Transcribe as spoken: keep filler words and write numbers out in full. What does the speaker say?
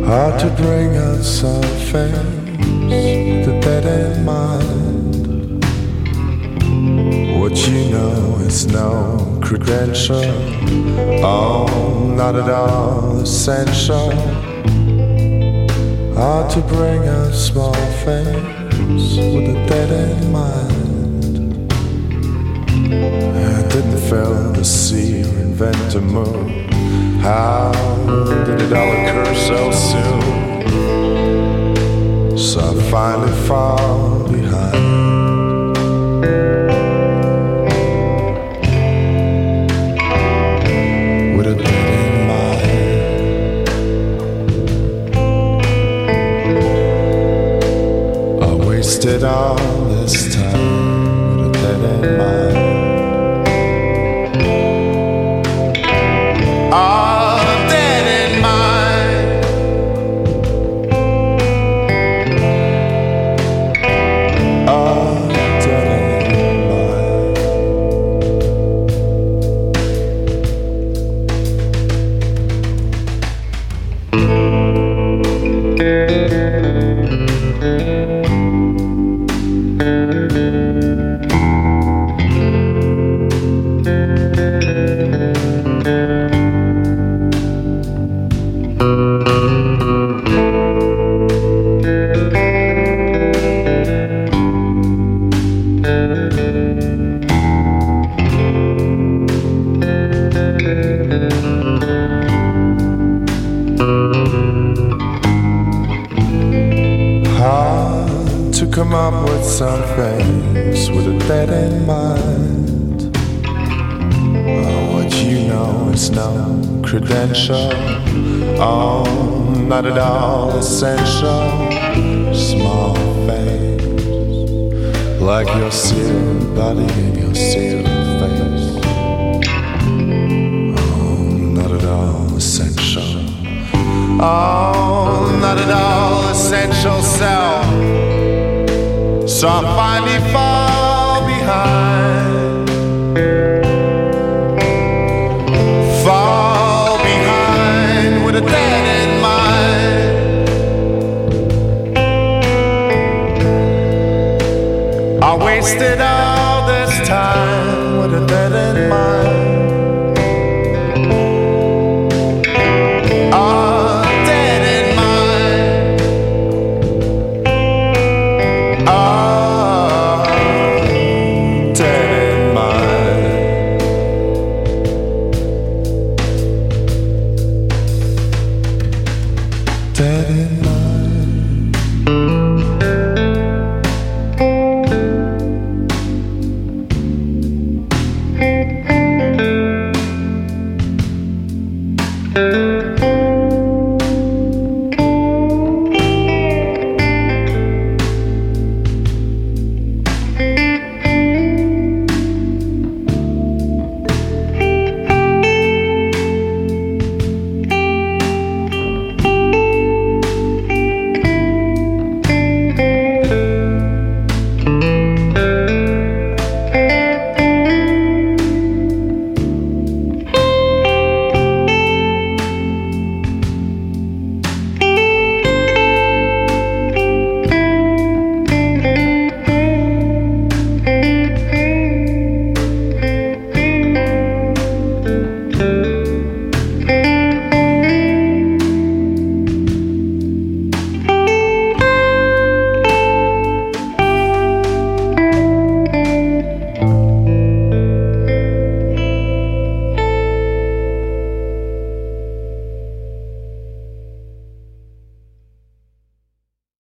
Hard to bring out some things with a dead end mind. What you know is no credential, oh, not at all essential. Hard to bring out small things with a dead end mind. I didn't fill the sea or invent a moon. How did it all occur so soon? So I finally fall behind. With a dead end mind. I wasted all this time with a dead end mind. Come up with some things with a dead end mind. Oh, what you know is no credential, oh, not at all essential. Small things like your sealed body and your sealed face, oh, not at all essential, oh, not at all essential self. So I finally fall behind. Fall behind with a dead end mind. I wasted all